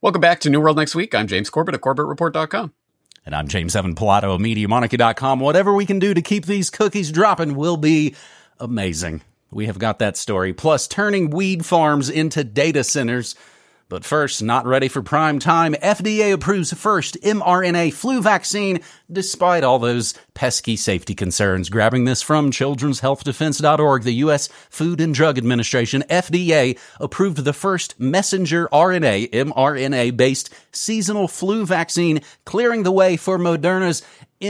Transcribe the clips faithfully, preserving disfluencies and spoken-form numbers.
Welcome back to New World Next Week. I'm James Corbett of Corbett Report dot com. And I'm James Evan Pilato of Media Monarchy dot com. Whatever we can do to keep these cookies dropping will be amazing. We have got that story. Plus, turning weed farms into data centers. But first, not ready for prime time, F D A approves first mRNA flu vaccine, despite all those pesky safety concerns. Grabbing this from children's health defense dot org, the U S Food and Drug Administration, F D A, approved the first messenger R N A, mRNA-based seasonal flu vaccine, clearing the way for Moderna's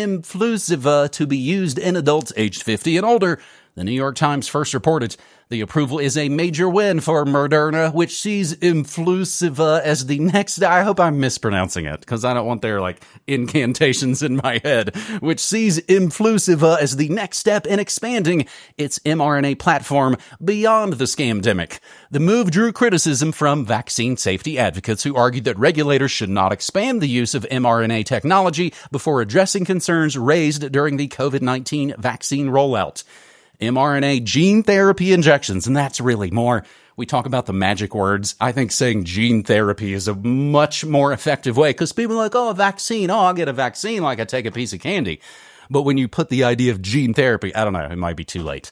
Influsiva to be used in adults aged fifty and older. The New York Times first reported the approval is a major win for Moderna, which sees Influsiva as the next, I hope I'm mispronouncing it, because I don't want their, like, incantations in my head, which sees Influsiva as the next step in expanding its mRNA platform beyond the scamdemic. The move drew criticism from vaccine safety advocates who argued that regulators should not expand the use of mRNA technology before addressing concerns raised during the COVID nineteen vaccine rollout. mRNA gene therapy injections, and that's really more. We talk about the magic words. I think saying gene therapy is a much more effective way, because people are like, oh, a vaccine. Oh, I'll get a vaccine like I take a piece of candy. But when you put the idea of gene therapy, I don't know, it might be too late.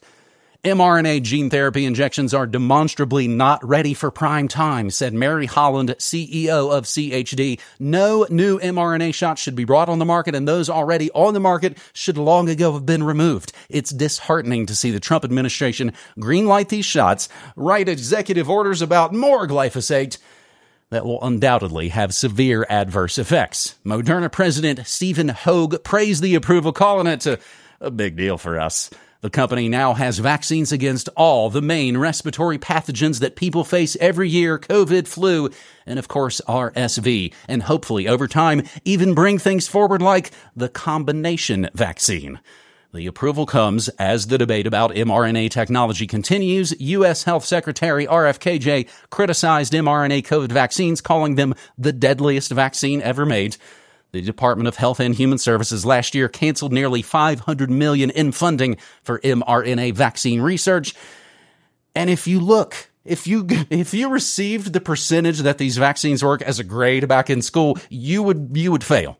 mRNA gene therapy injections are demonstrably not ready for prime time, said Mary Holland, C E O of C H D. No new mRNA shots should be brought on the market, and those already on the market should long ago have been removed. It's disheartening to see the Trump administration greenlight these shots, write executive orders about more glyphosate that will undoubtedly have severe adverse effects. Moderna President Stephen Hoge praised the approval, calling it a, a big deal for us. The company now has vaccines against all the main respiratory pathogens that people face every year, COVID, flu, and of course R S V, and hopefully over time even bring things forward like the combination vaccine. The approval comes as the debate about mRNA technology continues. U S Health Secretary R F K J criticized mRNA COVID vaccines, calling them the deadliest vaccine ever made. The Department of Health and Human Services last year canceled nearly five hundred million dollars in funding for mRNA vaccine research. And if you look, if you if you received the percentage that these vaccines work as a grade back in school, you would you would fail.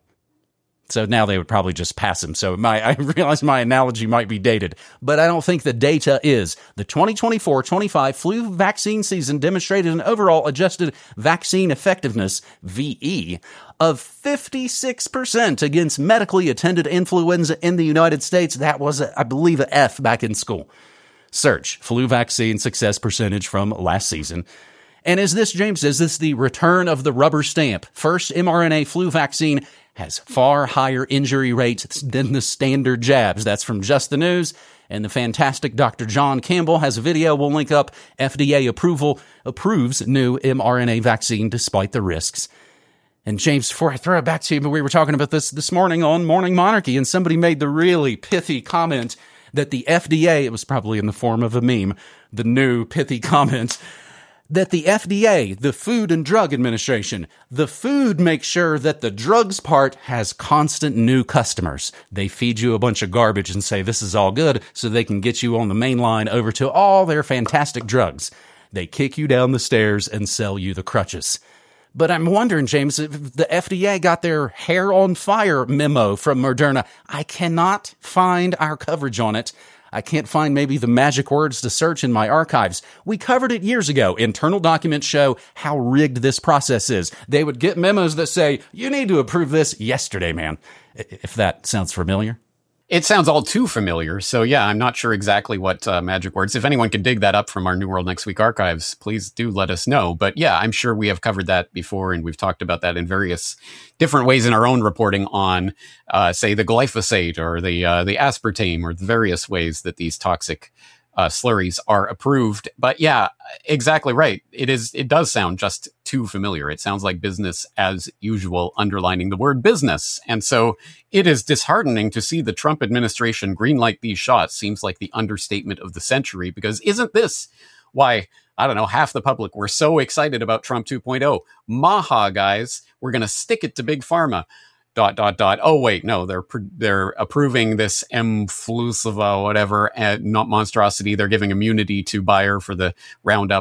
So now they would probably just pass them. So my, I realize my analogy might be dated, but I don't think the data is. The twenty twenty-four twenty-five flu vaccine season demonstrated an overall adjusted vaccine effectiveness, V E, of fifty-six percent against medically attended influenza in the United States. That was, I believe, an F back in school. Search flu vaccine success percentage from last season. And is this, James, is this the return of the rubber stamp? First mRNA flu vaccine has far higher injury rates than the standard jabs. That's from Just the News. And the fantastic Doctor John Campbell has a video we'll link up. F D A approval approves new mRNA vaccine despite the risks. And James, before I throw it back to you, but we were talking about this this morning on Morning Monarchy, and somebody made the really pithy comment that the F D A, it was probably in the form of a meme, the new pithy comment, that the F D A, the Food and Drug Administration, the food makes sure that the drugs part has constant new customers. They feed you a bunch of garbage and say this is all good so they can get you on the main line over to all their fantastic drugs. They kick you down the stairs and sell you the crutches. But I'm wondering, James, if the F D A got their hair on fire memo from Moderna. I cannot find our coverage on it. I can't find maybe the magic words to search in my archives. We covered it years ago. Internal documents show how rigged this process is. They would get memos that say, you need to approve this yesterday, man. If that sounds familiar. It sounds all too familiar. So yeah, I'm not sure exactly what uh, magic words. If anyone can dig that up from our New World Next Week archives, please do let us know. But yeah, I'm sure we have covered that before, and we've talked about that in various different ways in our own reporting on, uh, say, the glyphosate or the uh, the aspartame, or the various ways that these toxic uh, slurries are approved. But yeah, exactly right. It is. It does sound just too familiar. It sounds like business as usual, underlining the word business. And so it is disheartening to see the Trump administration greenlight these shots. Seems like the understatement of the century, because isn't this why, I don't know, half the public were so excited about Trump two point oh? Maha, guys, we're going to stick it to Big Pharma. Dot, dot, dot. Oh, wait, no, they're they're approving this Mflusiva, whatever, and not monstrosity. They're giving immunity to Bayer for the Roundup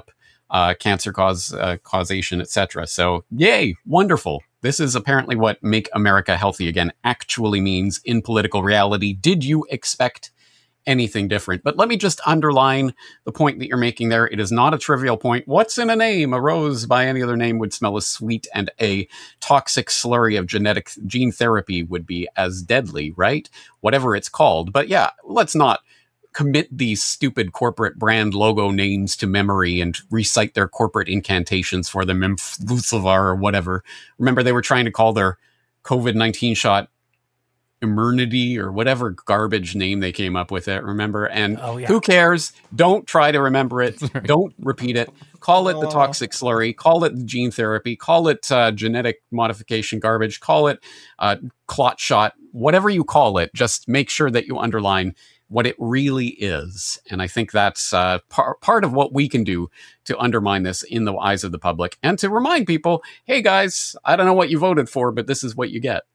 uh, cancer cause uh, causation, et cetera. So, yay, wonderful. This is apparently what Make America Healthy Again actually means in political reality. Did you expect anything different? But let me just underline the point that you're making there. It is not a trivial point. What's in a name? A rose by any other name would smell as sweet, and a toxic slurry of genetic gene therapy would be as deadly, right? Whatever it's called. But yeah, let's not commit these stupid corporate brand logo names to memory and recite their corporate incantations for them, Imflusivar or whatever. Remember, they were trying to call their COVID nineteen shot Immunity or whatever garbage name they came up with it, remember? And oh, yeah. Who cares? Don't try to remember it. Right. Don't repeat it. Call it the toxic slurry. Call it the gene therapy. Call it uh, genetic modification garbage. Call it uh, clot shot. Whatever you call it, just make sure that you underline what it really is. And I think that's uh, par- part of what we can do to undermine this in the eyes of the public and to remind people, hey guys, I don't know what you voted for, but this is what you get.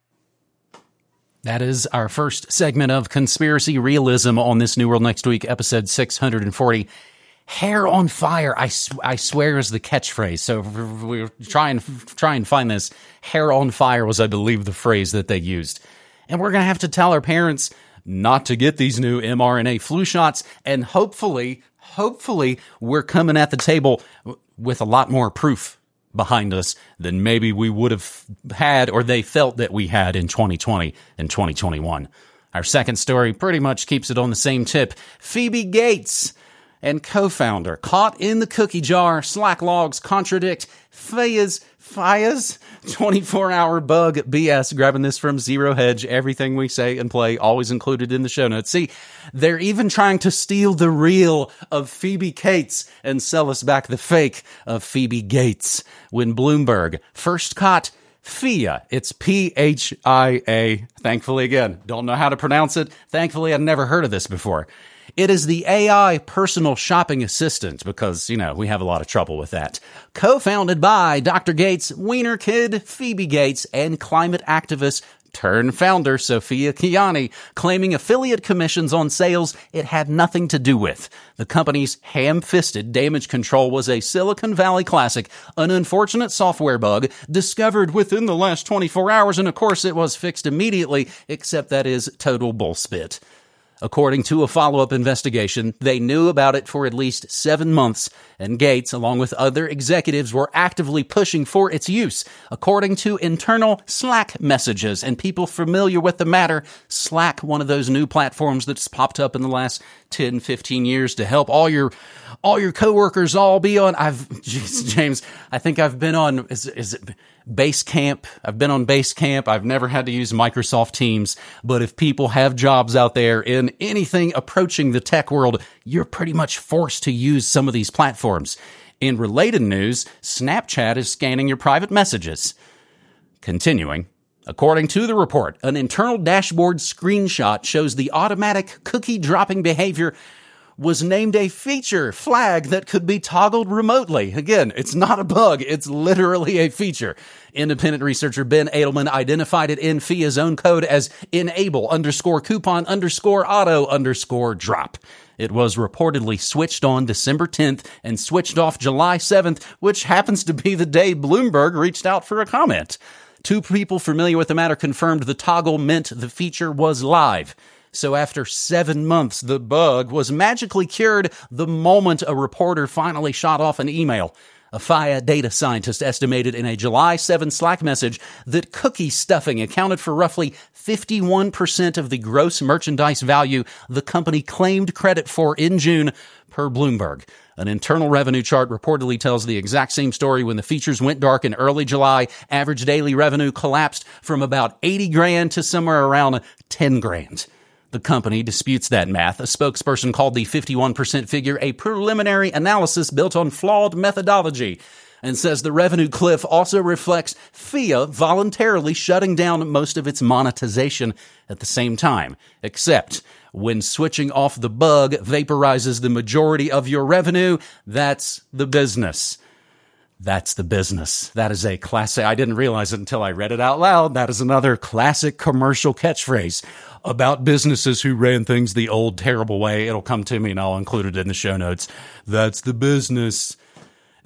That is our first segment of Conspiracy Realism on this New World Next Week, episode six hundred forty. Hair on fire, I, sw- I swear is the catchphrase. So we're trying try and find this. Hair on fire was, I believe, the phrase that they used. And we're going to have to tell our parents not to get these new mRNA flu shots. And hopefully, hopefully, we're coming at the table with a lot more proof behind us than maybe we would have had or they felt that we had in twenty twenty and twenty twenty-one. Our second story pretty much keeps it on the same tip. Phoebe Gates and co-founder caught in the cookie jar. Slack logs contradict Fia's Fia's twenty-four hour bug B S. Grabbing this from Zero Hedge. Everything we say and play always included in the show notes. See, they're even trying to steal the real of Phoebe Gates and sell us back the fake of Phoebe Gates. When Bloomberg first caught Phia, it's P H I A. Thankfully, again, don't know how to pronounce it. Thankfully, I've never heard of this before. It is the A I personal shopping assistant because, you know, we have a lot of trouble with that. Co-founded by Doctor Gates, wiener kid Phoebe Gates, and climate activist turned founder Sophia Kiani, claiming affiliate commissions on sales it had nothing to do with. The company's ham-fisted damage control was a Silicon Valley classic, an unfortunate software bug discovered within the last twenty-four hours, and of course it was fixed immediately, except that is total bullspit. According to a follow-up investigation, they knew about it for at least seven months, and Gates, along with other executives, were actively pushing for its use. According to internal Slack messages and people familiar with the matter, Slack, one of those new platforms that's popped up in the last ten, fifteen years to help all your all your coworkers all be on. I've, geez, James, I think I've been on, is, is it Basecamp? I've been on Basecamp. I've never had to use Microsoft Teams, but if people have jobs out there in anything approaching the tech world, you're pretty much forced to use some of these platforms. In related news, Snapchat is scanning your private messages. Continuing. According to the report, an internal dashboard screenshot shows the automatic cookie dropping behavior was named a feature flag that could be toggled remotely. Again, it's not a bug. It's literally a feature. Independent researcher Ben Edelman identified it in Fia's own code as enable underscore coupon underscore auto underscore drop. It was reportedly switched on December tenth and switched off July seventh, which happens to be the day Bloomberg reached out for a comment. Two people familiar with the matter confirmed the toggle meant the feature was live. So after seven months, the bug was magically cured the moment a reporter finally shot off an email. A F I A data scientist estimated in a July seventh Slack message that cookie stuffing accounted for roughly fifty-one percent of the gross merchandise value the company claimed credit for in June, per Bloomberg. An internal revenue chart reportedly tells the exact same story. When the features went dark in early July, average daily revenue collapsed from about eighty grand to somewhere around ten grand. The company disputes that math. A spokesperson called the fifty-one percent figure a preliminary analysis built on flawed methodology and says the revenue cliff also reflects Fia voluntarily shutting down most of its monetization at the same time, except when switching off the bug vaporizes the majority of your revenue. That's the business. That's the business. That is a classic. I didn't realize it until I read it out loud. That is another classic commercial catchphrase about businesses who ran things the old, terrible way. It'll come to me and I'll include it in the show notes. That's the business.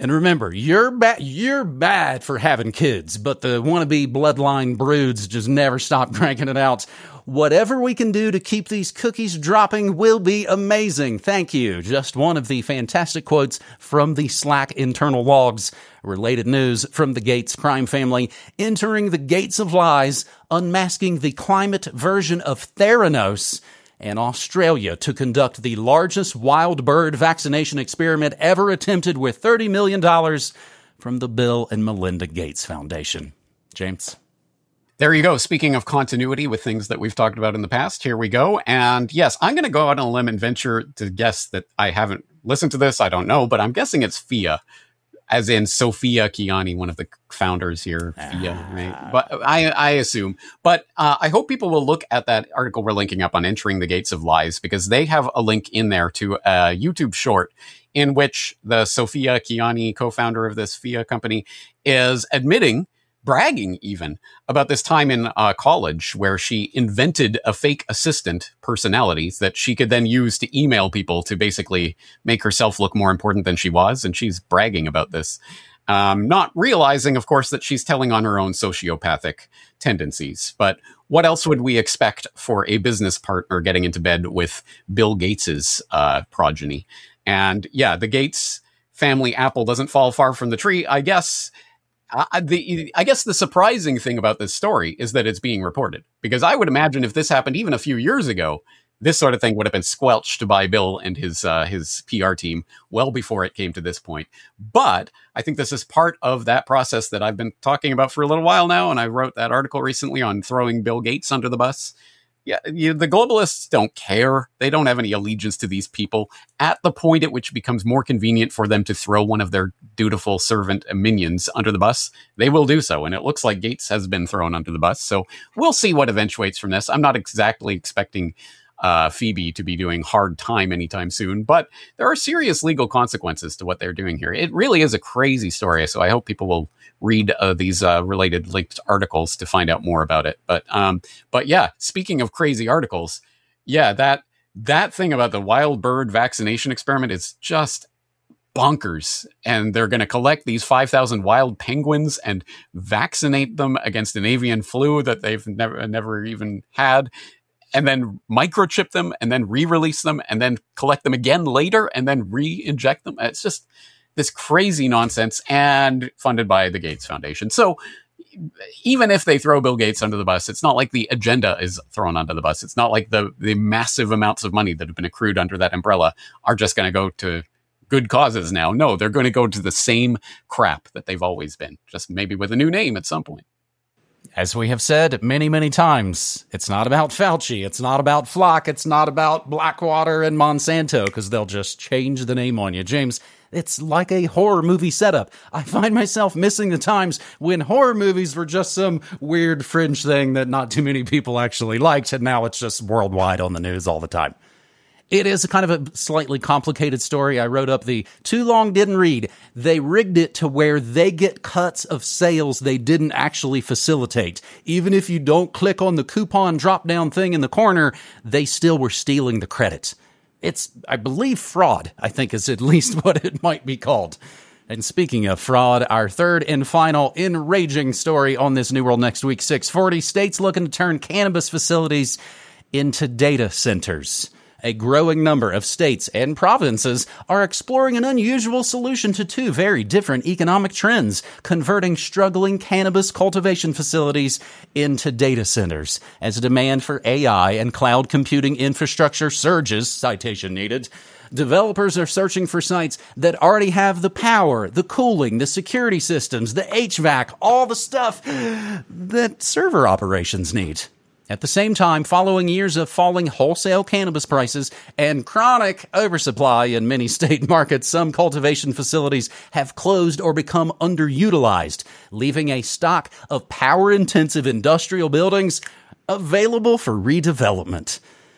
And remember, you're bad, you're bad for having kids, but the wannabe bloodline broods just never stop cranking it out. Whatever we can do to keep these cookies dropping will be amazing. Thank you. Just one of the fantastic quotes from the Slack internal logs. Related news from the Gates crime family. Entering the gates of lies, unmasking the climate version of Theranos, and Australia to conduct the largest wild bird vaccination experiment ever attempted with thirty million dollars from the Bill and Melinda Gates Foundation. James? There you go. Speaking of continuity with things that we've talked about in the past, here we go. And yes, I'm going to go out on a limb and venture to guess that I haven't listened to this. I don't know, but I'm guessing it's F I A, as in Sophia Kiani, one of the founders here. F I A, right? But I, I assume. But uh, I hope people will look at that article we're linking up on Entering the Gates of Lies, because they have a link in there to a YouTube short in which the Sophia Kiani, co-founder of this F I A company, is admitting, bragging even, about this time in uh, college where she invented a fake assistant personality that she could then use to email people to basically make herself look more important than she was. And she's bragging about this, um, not realizing, of course, that she's telling on her own sociopathic tendencies. But what else would we expect for a business partner getting into bed with Bill Gates's uh, progeny? And yeah, the Gates family apple doesn't fall far from the tree, I guess. I, the, I guess the surprising thing about this story is that it's being reported, because I would imagine if this happened even a few years ago, this sort of thing would have been squelched by Bill and his uh, his P R team well before it came to this point. But I think this is part of that process that I've been talking about for a little while now, and I wrote that article recently on throwing Bill Gates under the bus. Yeah, you, the globalists don't care. They don't have any allegiance to these people. At the point at which it becomes more convenient for them to throw one of their dutiful servant minions under the bus, they will do so. And it looks like Gates has been thrown under the bus. So we'll see what eventuates from this. I'm not exactly expecting uh, Phoebe to be doing hard time anytime soon, but there are serious legal consequences to what they're doing here. It really is a crazy story. So I hope people will read uh, these uh, related linked articles to find out more about it. But um, but yeah, speaking of crazy articles, yeah, that that thing about the wild bird vaccination experiment is just bonkers. And they're going to collect these five thousand wild penguins and vaccinate them against an avian flu that they've never never even had, and then microchip them and then re-release them and then collect them again later and then re-inject them. It's just this crazy nonsense, and funded by the Gates Foundation. So even if they throw Bill Gates under the bus, it's not like the agenda is thrown under the bus. It's not like the, the massive amounts of money that have been accrued under that umbrella are just going to go to good causes now. No, they're going to go to the same crap that they've always been, just maybe with a new name at some point. As we have said many, many times, it's not about Fauci, it's not about Flock, it's not about Blackwater and Monsanto, because they'll just change the name on you. James, it's like a horror movie setup. I find myself missing the times when horror movies were just some weird fringe thing that not too many people actually liked, and now it's just worldwide on the news all the time. It is a kind of a slightly complicated story. I wrote up the too long didn't read. They rigged it to where they get cuts of sales they didn't actually facilitate. Even if you don't click on the coupon drop-down thing in the corner, they still were stealing the credit. It's, I believe, fraud, I think is at least what it might be called. And speaking of fraud, our third and final enraging story on this New World Next Week six forty, states looking to turn cannabis facilities into data centers. A growing number of states and provinces are exploring an unusual solution to two very different economic trends, converting struggling cannabis cultivation facilities into data centers. As demand for A I and cloud computing infrastructure surges, citation needed, developers are searching for sites that already have the power, the cooling, the security systems, the H V A C, all the stuff that server operations need. At the same time, following years of falling wholesale cannabis prices and chronic oversupply in many state markets, some cultivation facilities have closed or become underutilized, leaving a stock of power-intensive industrial buildings available for redevelopment.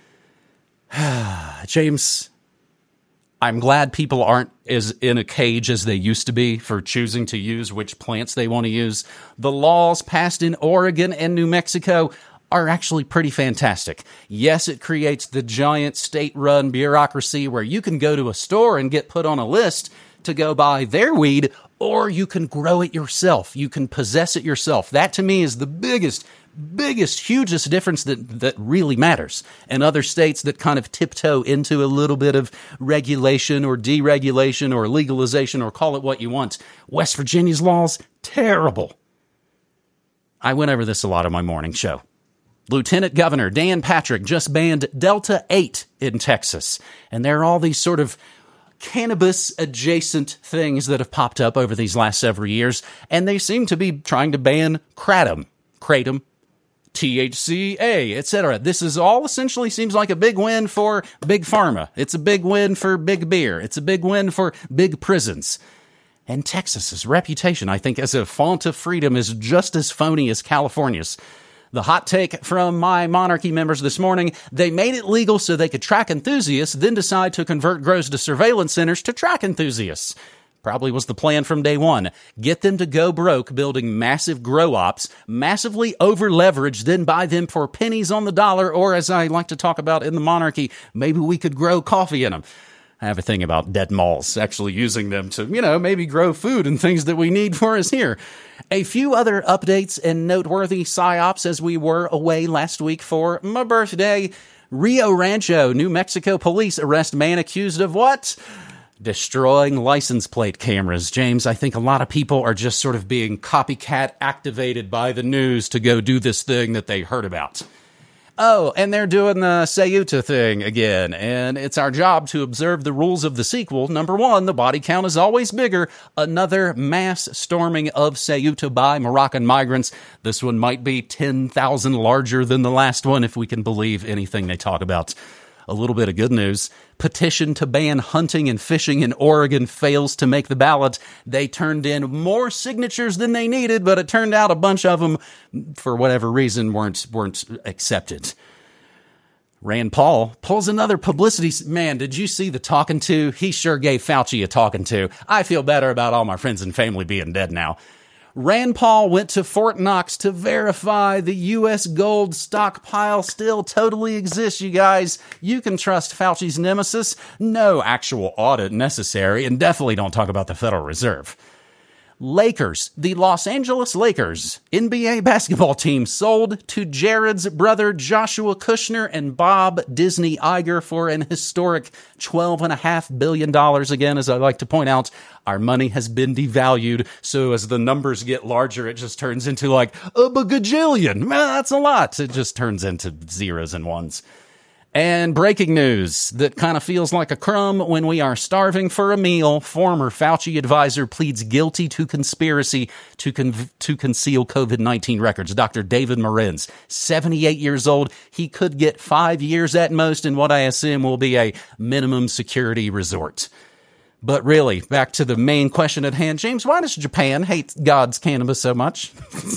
James, I'm glad people aren't as in a cage as they used to be for choosing to use which plants they want to use. The laws passed in Oregon and New Mexico are actually pretty fantastic. Yes, it creates the giant state-run bureaucracy where you can go to a store and get put on a list to go buy their weed, or you can grow it yourself. You can possess it yourself. That to me is the biggest, biggest, hugest difference that, that really matters. And other states that kind of tiptoe into a little bit of regulation or deregulation or legalization, or call it what you want. West Virginia's laws, terrible. I went over this a lot on my morning show. Lieutenant Governor Dan Patrick just banned Delta eight in Texas. And there are all these sort of cannabis-adjacent things that have popped up over these last several years, and they seem to be trying to ban kratom, kratom, T H C A, et cetera. This is all essentially seems like a big win for big pharma. It's a big win for big beer. It's a big win for big prisons. And Texas's reputation, I think, as a font of freedom is just as phony as California's. The hot take from my Monarchy members this morning, they made it legal so they could track enthusiasts, then decide to convert grows to surveillance centers to track enthusiasts. Probably was the plan from day one. Get them to go broke building massive grow ops, massively over-leveraged, then buy them for pennies on the dollar, or as I like to talk about in the Monarchy, maybe we could grow coffee in them. I have a thing about dead malls, actually using them to, you know, maybe grow food and things that we need for us here. A few other updates and noteworthy psyops as we were away last week for my birthday. Rio Rancho, New Mexico police arrest man accused of what? Destroying license plate cameras. James, I think a lot of people are just sort of being copycat activated by the news to go do this thing that they heard about. Oh, and they're doing the Ceuta thing again, and it's our job to observe the rules of the sequel. Number one, the body count is always bigger. Another mass storming of Ceuta by Moroccan migrants. This one might be ten thousand larger than the last one, if we can believe anything they talk about. A little bit of good news. Petition to ban hunting and fishing in Oregon fails to make the ballot. They turned in more signatures than they needed, but it turned out a bunch of them, for whatever reason, weren't weren't accepted. Rand Paul pulls another publicity. Man, did you see the talking to? He sure gave Fauci a talking to. I feel better about all my friends and family being dead now. Rand Paul went to Fort Knox to verify the U S gold stockpile still totally exists, you guys. You can trust Fauci's nemesis. No actual audit necessary, and definitely don't talk about the Federal Reserve. Lakers, the Los Angeles Lakers, N B A basketball team sold to Jared's brother Joshua Kushner and Bob Disney Iger for an historic twelve point five billion dollars. Again, as I like to point out, our money has been devalued, so as the numbers get larger, it just turns into like a bagajillion. Man, that's a lot. It just turns into zeros and ones. And breaking news that kind of feels like a crumb when we are starving for a meal. Former Fauci advisor pleads guilty to conspiracy to con- to conceal COVID nineteen records. Doctor David Morenz, seventy-eight years old. He could get five years at most in what I assume will be a minimum security resort. But really, back to the main question at hand. James, why does Japan hate God's cannabis so much?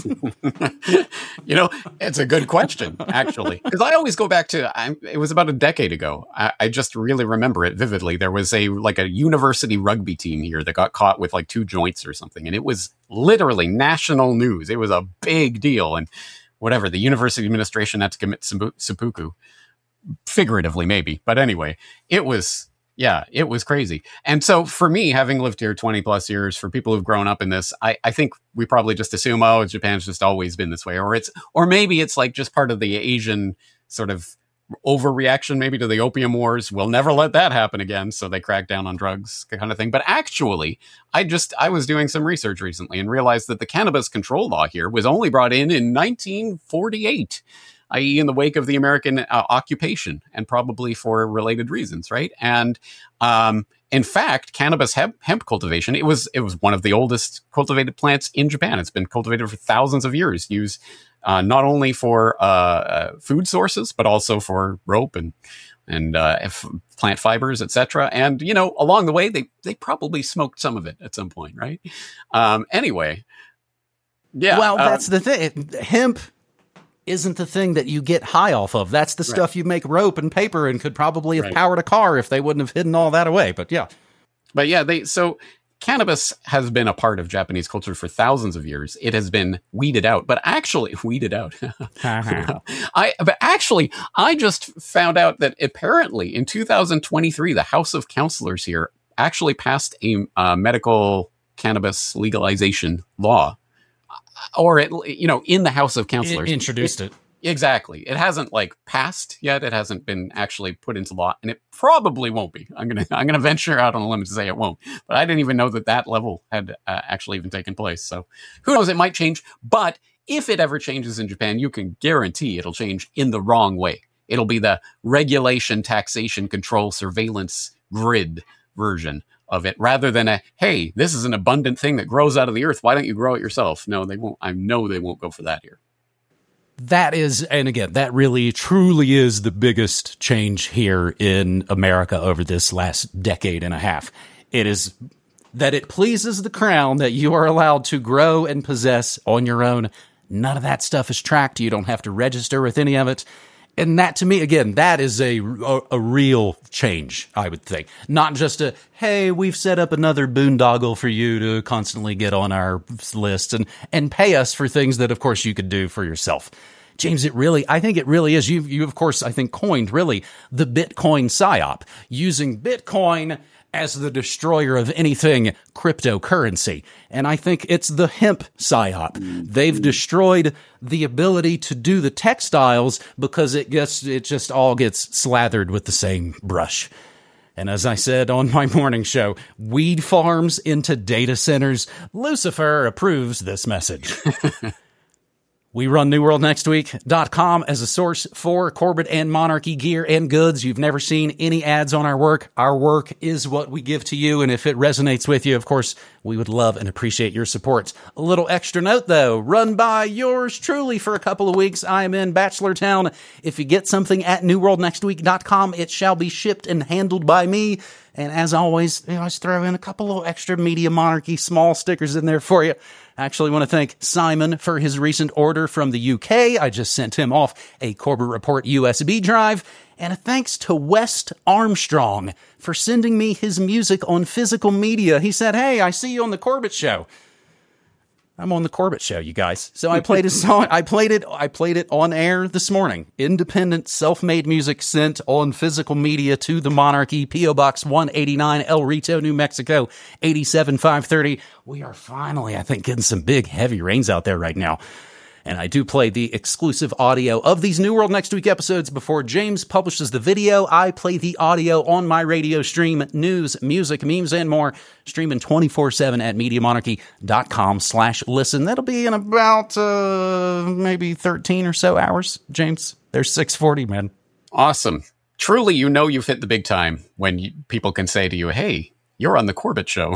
You know, it's a good question, actually. Because I always go back to, I, it was about a decade ago. I, I just really remember it vividly. There was a like a university rugby team here that got caught with like two joints or something. And it was literally national news. It was a big deal. And whatever, the university administration had to commit seppuku. Figuratively, maybe. But anyway, it was... Yeah, it was crazy. And so for me, having lived here twenty plus years, for people who've grown up in this, I, I think we probably just assume, oh, Japan's just always been this way. Or it's, or maybe it's like just part of the Asian sort of overreaction, maybe to the opium wars. We'll never let that happen again. So they crack down on drugs kind of thing. But actually, I just, I was doing some research recently and realized that the cannabis control law here was only brought in in nineteen forty-eight. that is in the wake of the American uh, occupation, and probably for related reasons, right? And um, in fact, cannabis hemp, hemp cultivation, it was it was one of the oldest cultivated plants in Japan. It's been cultivated for thousands of years, used uh, not only for uh, uh, food sources, but also for rope and and uh, f- plant fibers, et cetera. And, you know, along the way, they, they probably smoked some of it at some point, right? Um, anyway, yeah. Well, uh, that's the thing. Hemp isn't the thing that you get high off of. That's the stuff right. you make rope and paper and could probably have right. powered a car if they wouldn't have hidden all that away. But yeah. But yeah, they so cannabis has been a part of Japanese culture for thousands of years. It has been weeded out, but actually weeded out. I but actually I just found out that apparently in two thousand twenty-three, the House of Councilors here actually passed a uh, medical cannabis legalization law, or it, you know, in the House of Councilors. It introduced it. it. Exactly. It hasn't like passed yet. It hasn't been actually put into law, and it probably won't be. I'm gonna I'm gonna venture out on a limb to say it won't. But I didn't even know that that level had uh, actually even taken place. So who knows? It might change. But if it ever changes in Japan, you can guarantee it'll change in the wrong way. It'll be the regulation, taxation, control, surveillance grid version of it, rather than a, hey, this is an abundant thing that grows out of the earth. Why don't you grow it yourself? No, they won't. I know they won't go for that here. That is, and again, that really truly is the biggest change here in America over this last decade and a half. It is that it pleases the crown that you are allowed to grow and possess on your own. None of that stuff is tracked. You don't have to register with any of it. And that, to me, again, that is a, a, a real change, I would think. Not just a, hey, we've set up another boondoggle for you to constantly get on our list and, and pay us for things that, of course, you could do for yourself. James, it really, I think it really is. You, you of course, I think coined, really, the Bitcoin psyop, using Bitcoin as the destroyer of anything cryptocurrency. And I think it's the hemp psyop. They've destroyed the ability to do the textiles because it gets, it just all gets slathered with the same brush. And as I said on my morning show, weed farms into data centers. Lucifer approves this message. We run new world next week dot com as a source for Corbett and Monarchy gear and goods. You've never seen any ads on our work. Our work is what we give to you, and if it resonates with you, of course, we would love and appreciate your support. A little extra note, though, run by yours truly for a couple of weeks. I am in Bachelortown. If you get something at new world next week dot com, it shall be shipped and handled by me. And as always, you know, I just throw in a couple of extra Media Monarchy small stickers in there for you. I actually want to thank Simon for his recent order from the U K. I just sent him off a Corbett Report U S B drive. And a thanks to West Armstrong for sending me his music on physical media. He said, hey, I see you on the Corbett Show. I'm on the Corbett Show, you guys. So I played a song. I played it. I played it on air this morning. Independent, self-made music sent on physical media to the Monarchy, P O Box one eighty-nine, El Rito, New Mexico, eight seven five three zero. We are finally, I think, getting some big, heavy rains out there right now. And I do play the exclusive audio of these New World Next Week episodes before James publishes the video. I play the audio on my radio stream, news, music, memes, and more, streaming twenty-four seven at media monarchy dot com slash listen. That'll be in about uh, maybe thirteen or so hours, James. There's six forty, man. Awesome. Truly, you know you've hit the big time when you, people can say to you, hey, you're on the Corbett Show.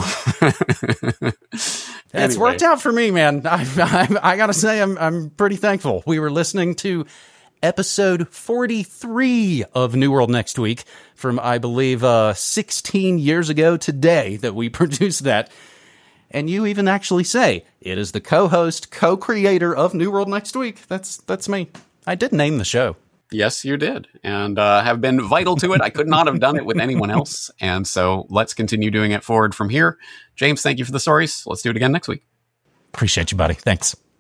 Anyway. It's worked out for me, man. I, I, I got to say, I'm I'm pretty thankful. We were listening to episode forty-three of New World Next Week from, I believe, uh, sixteen years ago today that we produced that. And you even actually say, it is the co-host, co-creator of New World Next Week. That's that's me. I did name the show. Yes, you did, and uh, have been vital to it. I could not have done it with anyone else, and so let's continue doing it forward from here. James, thank you for the stories. Let's do it again next week. Appreciate you, buddy. Thanks.